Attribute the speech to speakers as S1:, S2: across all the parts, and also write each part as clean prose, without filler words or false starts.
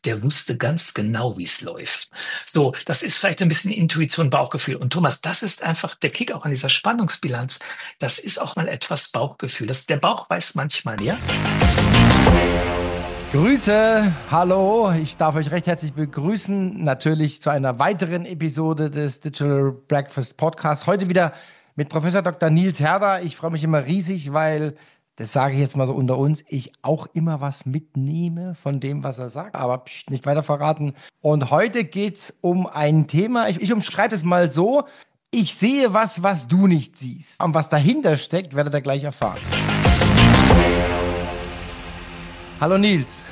S1: der wusste ganz genau, wie es läuft. So, das ist vielleicht ein bisschen Intuition, Bauchgefühl. Und Thomas, das ist einfach der Kick auch an dieser Spannungsbilanz. Das ist auch mal etwas Bauchgefühl. Der Bauch weiß manchmal mehr.
S2: Grüße, hallo, ich darf euch recht herzlich begrüßen, natürlich zu einer weiteren Episode des Digital Breakfast Podcasts. Heute wieder mit Professor Dr. Nils Herder. Ich freue mich immer riesig, weil, das sage ich jetzt mal so unter uns, ich auch immer was mitnehme von dem, was er sagt, aber nicht weiter verraten. Und heute geht es um ein Thema, ich umschreibe es mal so, ich sehe was, was du nicht siehst. Und was dahinter steckt, werdet ihr gleich erfahren. Hallo Nils.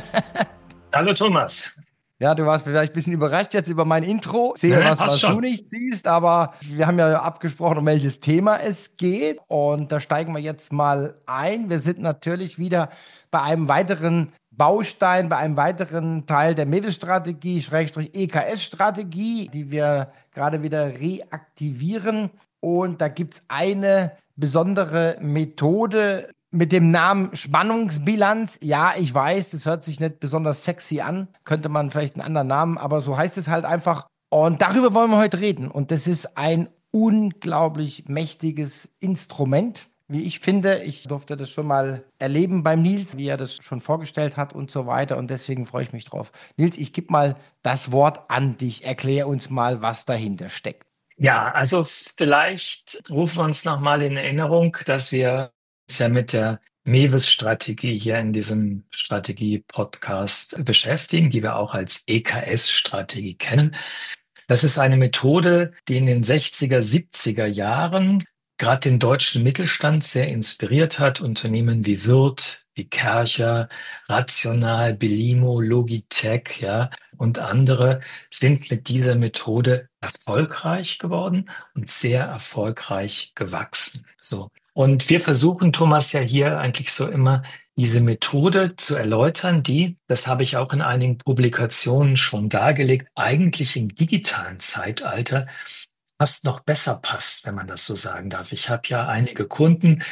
S1: Hallo Thomas.
S2: Ja, du warst vielleicht ein bisschen überrascht jetzt über mein Intro.
S1: Nein,
S2: Sehe
S1: nein,
S2: was,
S1: passt
S2: was du
S1: schon.
S2: nicht siehst, aber wir haben ja abgesprochen, um welches Thema es geht. Und da steigen wir jetzt mal ein. Wir sind natürlich wieder bei einem weiteren Baustein, bei einem weiteren Teil der MEWIS-Strategie, Schrägstrich EKS-Strategie, die wir gerade wieder reaktivieren. Und da gibt es eine besondere Methode, mit dem Namen Spannungsbilanz. Ja, ich weiß, das hört sich nicht besonders sexy an. Könnte man vielleicht einen anderen Namen, aber so heißt es halt einfach. Und darüber wollen wir heute reden. Und das ist ein unglaublich mächtiges Instrument, wie ich finde. Ich durfte das schon mal erleben beim Nils, wie er das schon vorgestellt hat und so weiter. Und deswegen freue ich mich drauf. Nils, ich gebe mal das Wort an dich. Erklär uns mal, was dahinter steckt.
S1: Ja, also vielleicht rufen wir uns nochmal in Erinnerung, dass wir uns ja mit der MEWIS-Strategie hier in diesem Strategie-Podcast beschäftigen, die wir auch als EKS-Strategie kennen. Das ist eine Methode, die in den 60er, 70er Jahren gerade den deutschen Mittelstand sehr inspiriert hat. Unternehmen wie Würth, wie Kärcher, Rational, Belimo, Logitech, ja, und andere sind mit dieser Methode erfolgreich geworden und sehr erfolgreich gewachsen. So. Und wir versuchen, Thomas, ja hier eigentlich so immer diese Methode zu erläutern, die, das habe ich auch in einigen Publikationen schon dargelegt, eigentlich im digitalen Zeitalter fast noch besser passt, wenn man das so sagen darf. Ich habe ja einige Kunden,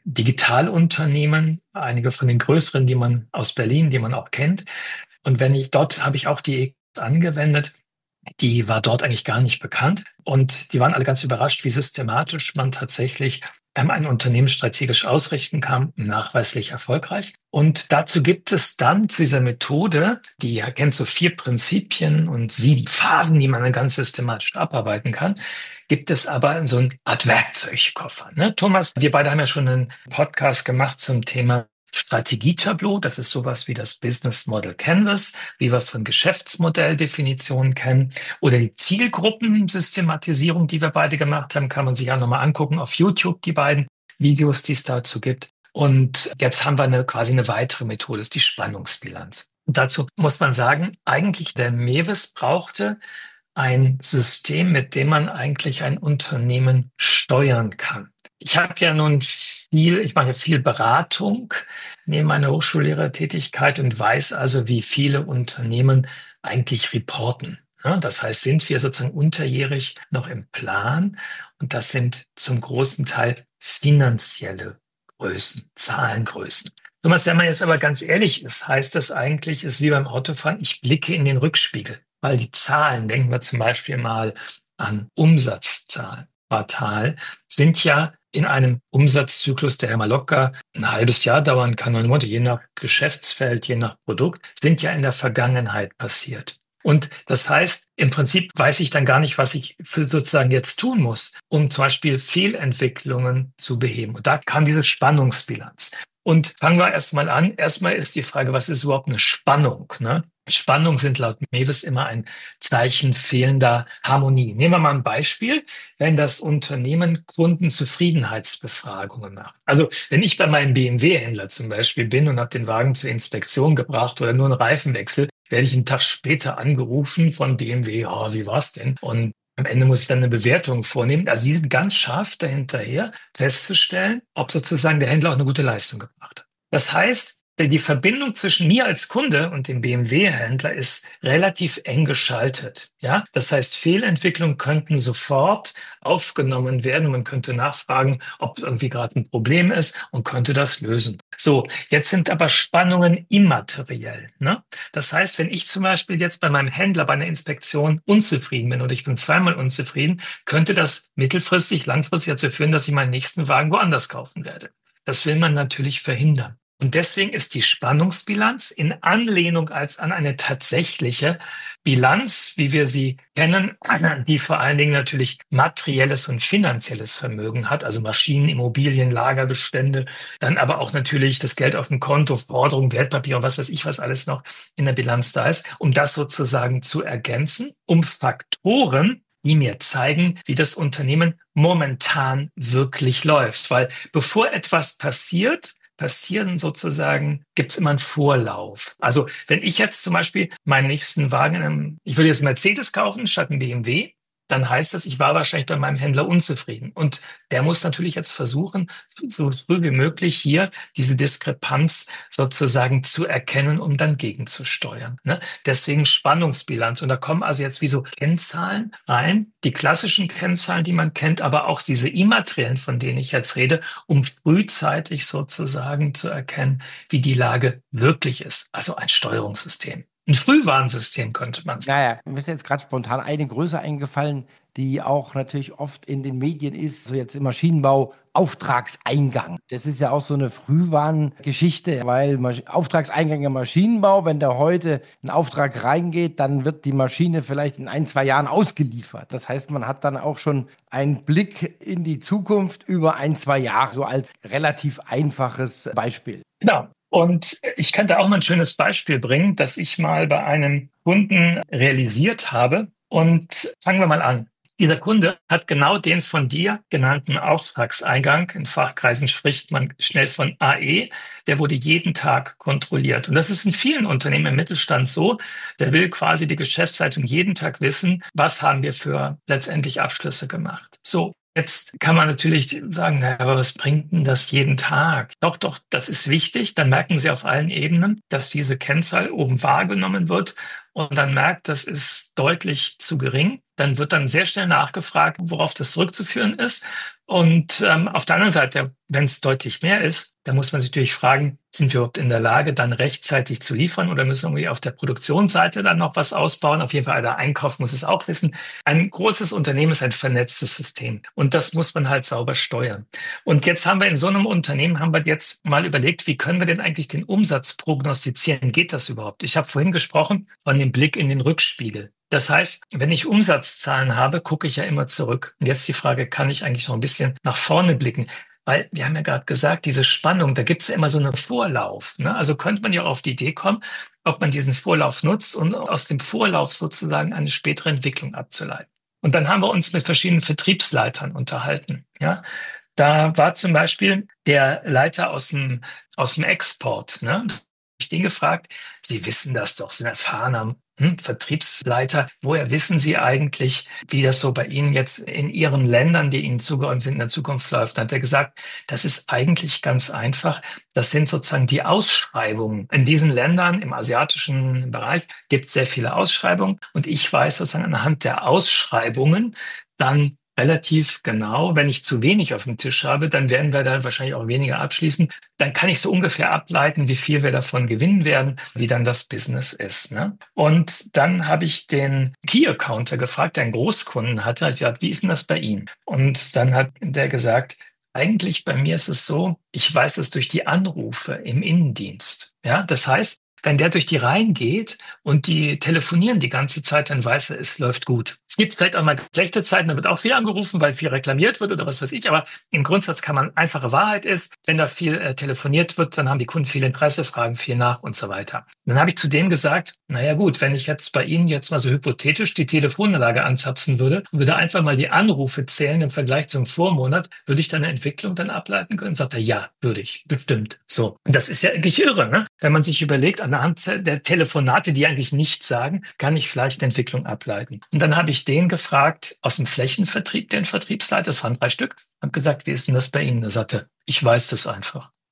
S1: Digitalunternehmen, einige von den größeren, die man aus Berlin, die man auch kennt. Und wenn ich dort habe ich auch die EKS angewendet. Die war dort eigentlich gar nicht bekannt. Und die waren alle ganz überrascht, wie systematisch man tatsächlich ein Unternehmen strategisch ausrichten kann, nachweislich erfolgreich. Und dazu gibt es dann zu dieser Methode, die kennt so 4 Prinzipien und 7 Phasen, die man dann ganz systematisch abarbeiten kann, gibt es aber so eine Art Werkzeugkoffer. Ne? Thomas, wir beide haben ja schon einen Podcast gemacht zum Thema Strategietableau. Das ist sowas wie das Business Model Canvas, wie wir es von Geschäftsmodelldefinitionen kennen. Oder die Zielgruppensystematisierung, die wir beide gemacht haben, kann man sich auch nochmal angucken auf YouTube, die beiden Videos, die es dazu gibt. Und jetzt haben wir quasi eine weitere Methode, das ist die Spannungsbilanz. Und dazu muss man sagen, eigentlich der Mewis brauchte ein System, mit dem man eigentlich ein Unternehmen steuern kann. Ich habe ja nun ich mache viel Beratung neben meiner Hochschullehrertätigkeit und weiß also, wie viele Unternehmen eigentlich reporten. Ja, das heißt, sind wir sozusagen unterjährig noch im Plan und das sind zum großen Teil finanzielle Größen, Zahlengrößen. Thomas, wenn man jetzt aber ganz ehrlich ist, heißt das eigentlich, ist wie beim Autofahren, ich blicke in den Rückspiegel, weil die Zahlen, denken wir zum Beispiel mal an Umsatzzahlen, Quartal, sind ja in einem Umsatzzyklus, der ja mal locker ein halbes Jahr dauern kann, 9 Monate, je nach Geschäftsfeld, je nach Produkt, sind ja in der Vergangenheit passiert. Und das heißt, im Prinzip weiß ich dann gar nicht, was ich für sozusagen jetzt tun muss, um zum Beispiel Fehlentwicklungen zu beheben. Und da kam diese Spannungsbilanz. Und fangen wir erstmal an. Erstmal ist die Frage, was ist überhaupt eine Spannung? Ne? Spannungen sind laut Mewis immer ein Zeichen fehlender Harmonie. Nehmen wir mal ein Beispiel, wenn das Unternehmen Kundenzufriedenheitsbefragungen macht. Also wenn ich bei meinem BMW-Händler zum Beispiel bin und habe den Wagen zur Inspektion gebracht oder nur einen Reifenwechsel, werde ich einen Tag später angerufen von BMW, oh, wie war's denn? Und am Ende muss ich dann eine Bewertung vornehmen. Also die sind ganz scharf dahinterher, festzustellen, ob sozusagen der Händler auch eine gute Leistung gebracht hat. Das heißt, die Verbindung zwischen mir als Kunde und dem BMW-Händler ist relativ eng geschaltet. Ja, das heißt, Fehlentwicklungen könnten sofort aufgenommen werden. Man könnte nachfragen, ob irgendwie gerade ein Problem ist und könnte das lösen. So, jetzt sind aber Spannungen immateriell. Ne? Das heißt, wenn ich zum Beispiel jetzt bei meinem Händler bei einer Inspektion unzufrieden bin oder ich bin zweimal unzufrieden, könnte das mittelfristig, langfristig dazu führen, dass ich meinen nächsten Wagen woanders kaufen werde. Das will man natürlich verhindern. Und deswegen ist die Spannungsbilanz in Anlehnung als an eine tatsächliche Bilanz, wie wir sie kennen, die vor allen Dingen natürlich materielles und finanzielles Vermögen hat, also Maschinen, Immobilien, Lagerbestände, dann aber auch natürlich das Geld auf dem Konto, Forderungen, Wertpapier und was weiß ich, was alles noch in der Bilanz da ist, um das sozusagen zu ergänzen, um Faktoren, die mir zeigen, wie das Unternehmen momentan wirklich läuft. Weil bevor etwas passiert, gibt es immer einen Vorlauf. Also wenn ich jetzt zum Beispiel meinen nächsten Wagen, ich würde jetzt einen Mercedes kaufen statt einen BMW, dann heißt das, ich war wahrscheinlich bei meinem Händler unzufrieden. Und der muss natürlich jetzt versuchen, so früh wie möglich hier diese Diskrepanz sozusagen zu erkennen, um dann gegenzusteuern. Ne? Deswegen Spannungsbilanz. Und da kommen also jetzt wie so Kennzahlen rein, die klassischen Kennzahlen, die man kennt, aber auch diese immateriellen, von denen ich jetzt rede, um frühzeitig sozusagen zu erkennen, wie die Lage wirklich ist. Also ein Steuerungssystem. Ein Frühwarnsystem könnte man sagen.
S2: Naja, mir ist jetzt gerade spontan eine Größe eingefallen, die auch natürlich oft in den Medien ist, so jetzt im Maschinenbau, Auftragseingang. Das ist ja auch so eine Frühwarngeschichte, weil Auftragseingang im Maschinenbau, wenn da heute ein Auftrag reingeht, dann wird die Maschine vielleicht in 1, 2 Jahren ausgeliefert. Das heißt, man hat dann auch schon einen Blick in die Zukunft über 1, 2 Jahre, so als relativ einfaches Beispiel.
S1: Genau. Und ich kann da auch mal ein schönes Beispiel bringen, das ich mal bei einem Kunden realisiert habe. Und fangen wir mal an. Dieser Kunde hat genau den von dir genannten Auftragseingang. In Fachkreisen spricht man schnell von AE. Der wurde jeden Tag kontrolliert. Und das ist in vielen Unternehmen im Mittelstand so. Der will quasi die Geschäftsleitung jeden Tag wissen, was haben wir für letztendlich Abschlüsse gemacht. So. Jetzt kann man natürlich sagen, naja, aber was bringt denn das jeden Tag? Doch, doch, das ist wichtig. Dann merken Sie auf allen Ebenen, dass diese Kennzahl oben wahrgenommen wird und dann merkt, das ist deutlich zu gering. Dann wird dann sehr schnell nachgefragt, worauf das zurückzuführen ist. Und auf der anderen Seite, wenn es deutlich mehr ist, dann muss man sich natürlich fragen, sind wir überhaupt in der Lage, dann rechtzeitig zu liefern oder müssen wir irgendwie auf der Produktionsseite dann noch was ausbauen? Auf jeden Fall, der Einkauf muss es auch wissen. Ein großes Unternehmen ist ein vernetztes System und das muss man halt sauber steuern. Und jetzt haben wir in so einem Unternehmen, haben wir jetzt mal überlegt, wie können wir denn eigentlich den Umsatz prognostizieren? Geht das überhaupt? Ich habe vorhin gesprochen von dem Blick in den Rückspiegel. Das heißt, wenn ich Umsatzzahlen habe, gucke ich ja immer zurück. Und jetzt die Frage, kann ich eigentlich noch ein bisschen nach vorne blicken? Weil wir haben ja gerade gesagt, diese Spannung, da gibt es ja immer so einen Vorlauf. Ne? Also könnte man ja auch auf die Idee kommen, ob man diesen Vorlauf nutzt und aus dem Vorlauf sozusagen eine spätere Entwicklung abzuleiten. Und dann haben wir uns mit verschiedenen Vertriebsleitern unterhalten. Ja? Da war zum Beispiel der Leiter aus dem Export. Ne? Ich den gefragt, Sie wissen das doch, sind erfahrener Vertriebsleiter. Woher wissen Sie eigentlich, wie das so bei Ihnen jetzt in Ihren Ländern, die Ihnen zugeordnet sind, in der Zukunft läuft? Dann hat er gesagt, das ist eigentlich ganz einfach. Das sind sozusagen die Ausschreibungen. In diesen Ländern, im asiatischen Bereich, gibt es sehr viele Ausschreibungen. Und ich weiß sozusagen anhand der Ausschreibungen dann relativ genau, wenn ich zu wenig auf dem Tisch habe, dann werden wir da wahrscheinlich auch weniger abschließen. Dann kann ich so ungefähr ableiten, wie viel wir davon gewinnen werden, wie dann das Business ist. Ne? Und dann habe ich den Key-Accounter gefragt, der einen Großkunden hatte. Ich gesagt, wie ist denn das bei Ihnen? Und dann hat der gesagt, eigentlich bei mir ist es so, ich weiß es durch die Anrufe im Innendienst. Ja, das heißt, wenn der durch die Reihen geht und die telefonieren die ganze Zeit, dann weiß er, es läuft gut. Es gibt vielleicht auch mal schlechte Zeiten, da wird auch viel angerufen, weil viel reklamiert wird oder was weiß ich. Aber im Grundsatz kann man, einfache Wahrheit ist, wenn da viel telefoniert wird, dann haben die Kunden viel Interesse, fragen viel nach und so weiter. Dann habe ich zu dem gesagt, naja gut, wenn ich jetzt bei Ihnen jetzt mal so hypothetisch die Telefonanlage anzapfen würde und würde einfach mal die Anrufe zählen im Vergleich zum Vormonat, würde ich dann eine Entwicklung dann ableiten können? Sagt er, ja, würde ich, bestimmt. So. Und das ist ja eigentlich irre, ne? Wenn man sich überlegt, anhand der Telefonate, die eigentlich nichts sagen, kann ich vielleicht eine Entwicklung ableiten. Und dann habe ich den gefragt, aus dem Flächenvertrieb, den Vertriebsleiter, das waren 3 Stück, habe gesagt, wie ist denn das bei Ihnen? Er sagte, ich weiß das einfach.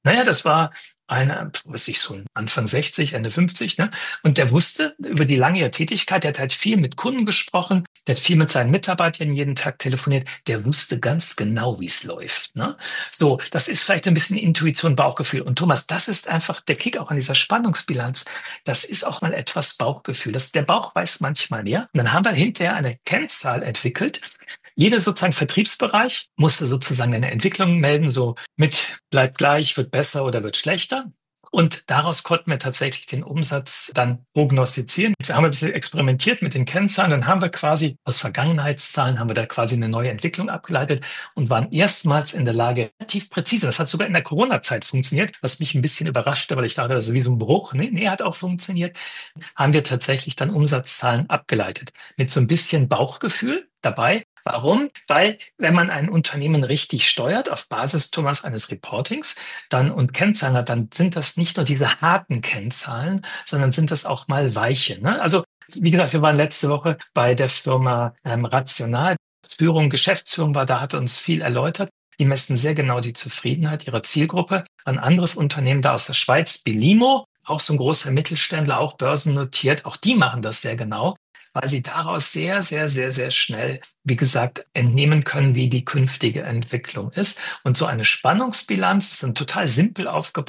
S1: Naja, das war einer, was ich so Anfang 60, Ende 50, ne? Und der wusste über die lange Tätigkeit, der hat halt viel mit Kunden gesprochen, der hat viel mit seinen Mitarbeitern jeden Tag telefoniert, der wusste ganz genau, wie es läuft, ne? So, das ist vielleicht ein bisschen Intuition, Bauchgefühl. Und Thomas, das ist einfach der Kick auch an dieser Spannungsbilanz. Das ist auch mal etwas Bauchgefühl. Der Bauch weiß manchmal mehr. Und dann haben wir hinterher eine Kennzahl entwickelt. Jeder sozusagen Vertriebsbereich musste sozusagen eine Entwicklung melden, so mit bleibt gleich, wird besser oder wird schlechter. Und daraus konnten wir tatsächlich den Umsatz dann prognostizieren. Wir haben ein bisschen experimentiert mit den Kennzahlen. Dann haben wir quasi aus Vergangenheitszahlen haben wir da quasi eine neue Entwicklung abgeleitet und waren erstmals in der Lage, relativ präzise, das hat sogar in der Corona-Zeit funktioniert, was mich ein bisschen überraschte, weil ich dachte, das ist wie so ein Bruch. Nee, hat auch funktioniert. Haben wir tatsächlich dann Umsatzzahlen abgeleitet. Mit so ein bisschen Bauchgefühl dabei. Warum? Weil, wenn man ein Unternehmen richtig steuert, auf Basis, Thomas, eines Reportings, dann und Kennzahlen hat, dann sind das nicht nur diese harten Kennzahlen, sondern sind das auch mal weiche. Ne? Also, wie gesagt, wir waren letzte Woche bei der Firma Rational. Geschäftsführung war da, hat uns viel erläutert. Die messen sehr genau die Zufriedenheit ihrer Zielgruppe. Ein anderes Unternehmen da aus der Schweiz, Belimo, auch so ein großer Mittelständler, auch börsennotiert, auch die machen das sehr genau, weil sie daraus sehr, sehr, sehr, sehr schnell, wie gesagt, entnehmen können, wie die künftige Entwicklung ist. Und so eine Spannungsbilanz ist ein total simpel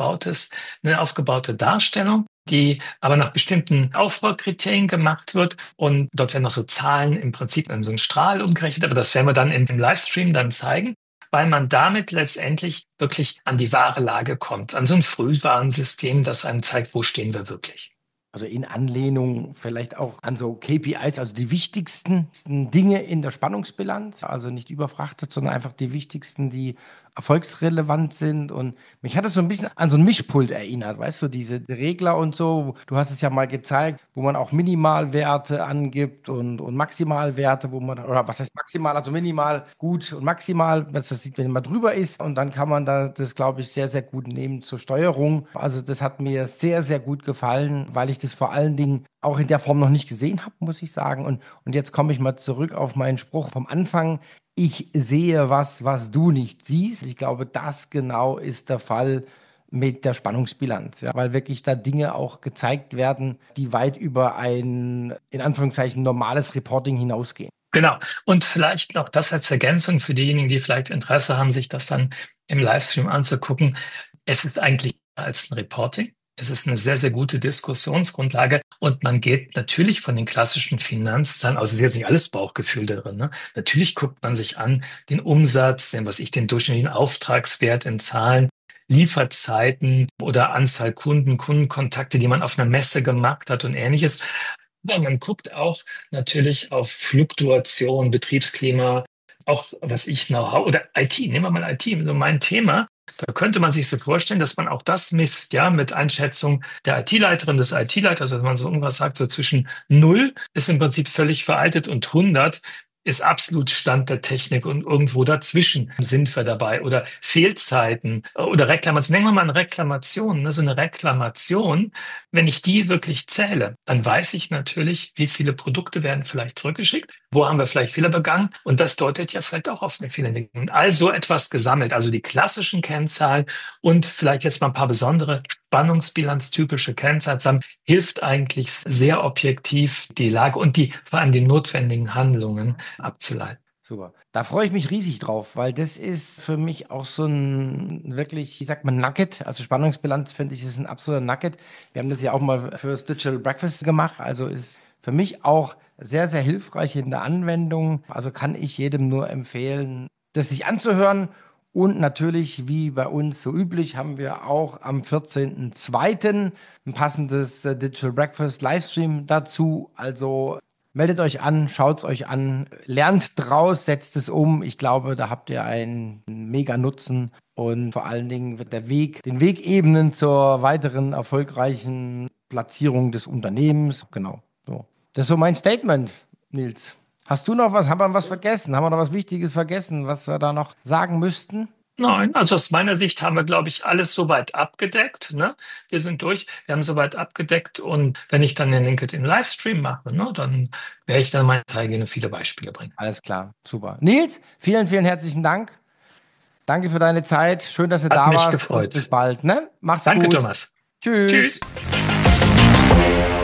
S1: eine aufgebaute Darstellung, die aber nach bestimmten Aufbaukriterien gemacht wird. Und dort werden noch so Zahlen im Prinzip in so einen Strahl umgerechnet, aber das werden wir dann im Livestream dann zeigen, weil man damit letztendlich wirklich an die wahre Lage kommt, an so ein Frühwarnsystem, das einem zeigt, wo stehen wir wirklich.
S2: Also in Anlehnung vielleicht auch an so KPIs, also die wichtigsten Dinge in der Spannungsbilanz, also nicht überfrachtet, sondern einfach die wichtigsten, die erfolgsrelevant sind. Und mich hat es so ein bisschen an so ein Mischpult erinnert, weißt du, diese Regler und so. Du hast es ja mal gezeigt, wo man auch Minimalwerte angibt und Maximalwerte, wo man, oder was heißt maximal, also minimal gut und maximal, das sieht, wenn man drüber ist. Und dann kann man da das, glaube ich, sehr, sehr gut nehmen zur Steuerung. Also das hat mir sehr, sehr gut gefallen, weil ich das vor allen Dingen auch in der Form noch nicht gesehen habe, muss ich sagen. Und jetzt komme ich mal zurück auf meinen Spruch vom Anfang. Ich sehe was du nicht siehst. Ich glaube, das genau ist der Fall mit der Spannungsbilanz, ja, weil wirklich da Dinge auch gezeigt werden, die weit über ein, in Anführungszeichen, normales Reporting hinausgehen.
S1: Genau. Und vielleicht noch das als Ergänzung für diejenigen, die vielleicht Interesse haben, sich das dann im Livestream anzugucken. Es ist eigentlich mehr als ein Reporting. Es ist eine sehr, sehr gute Diskussionsgrundlage und man geht natürlich von den klassischen Finanzzahlen aus. Es ist jetzt nicht alles Bauchgefühl darin. Ne? Natürlich guckt man sich an den Umsatz, den durchschnittlichen Auftragswert in Zahlen, Lieferzeiten oder Anzahl Kunden, Kundenkontakte, die man auf einer Messe gemacht hat und ähnliches. Ja, man guckt auch natürlich auf Fluktuation, Betriebsklima, auch was ich Know-how oder IT, nehmen wir mal IT, so mein Thema. Da könnte man sich so vorstellen, dass man auch das misst, ja, mit Einschätzung der IT-Leiterin, des IT-Leiters, dass man so irgendwas sagt, so zwischen 0 ist im Prinzip völlig veraltet und 100 ist absolut Stand der Technik und irgendwo dazwischen sind wir dabei oder Fehlzeiten oder Reklamation. Nehmen wir mal eine Reklamation, ne? So eine Reklamation, wenn ich die wirklich zähle, dann weiß ich natürlich, wie viele Produkte werden vielleicht zurückgeschickt, wo haben wir vielleicht Fehler begangen und das deutet ja vielleicht auch auf eine Fehlerentwicklung. Also etwas gesammelt, also die klassischen Kennzahlen und vielleicht jetzt mal ein paar besondere spannungsbilanztypische Kennzahlen zusammen, hilft eigentlich sehr objektiv die Lage und vor allem die notwendigen Handlungen abzuleiten.
S2: Super. Da freue ich mich riesig drauf, weil das ist für mich auch so ein wirklich, wie sagt man, Nugget. Also Spannungsbilanz finde ich ist ein absoluter Nugget. Wir haben das ja auch mal für das Digital Breakfast gemacht. Also ist für mich auch sehr, sehr hilfreich in der Anwendung. Also kann ich jedem nur empfehlen, das sich anzuhören. Und natürlich, wie bei uns so üblich, haben wir auch am 14.02. ein passendes Digital Breakfast Livestream dazu. Also meldet euch an, schaut es euch an, lernt draus, setzt es um. Ich glaube, da habt ihr einen mega Nutzen und vor allen Dingen wird den Weg ebnen zur weiteren erfolgreichen Platzierung des Unternehmens. Genau. So. Das ist so mein Statement, Nils. Hast du noch was? Haben wir was vergessen? Haben wir noch was Wichtiges vergessen, was wir da noch sagen müssten?
S1: Nein, also aus meiner Sicht haben wir, glaube ich, alles soweit abgedeckt. Ne? Wir sind durch, wir haben soweit abgedeckt und wenn ich dann den LinkedIn Livestream mache, ne, dann werde ich dann meine Teilnehmer viele Beispiele bringen.
S2: Alles klar, super. Nils, vielen, vielen herzlichen Dank. Danke für deine Zeit. Schön, dass du
S1: Hat
S2: da
S1: mich
S2: warst und bis
S1: gefreut.
S2: bald, ne? Mach's
S1: Danke,
S2: gut.
S1: Thomas.
S2: Tschüss.
S1: Tschüss.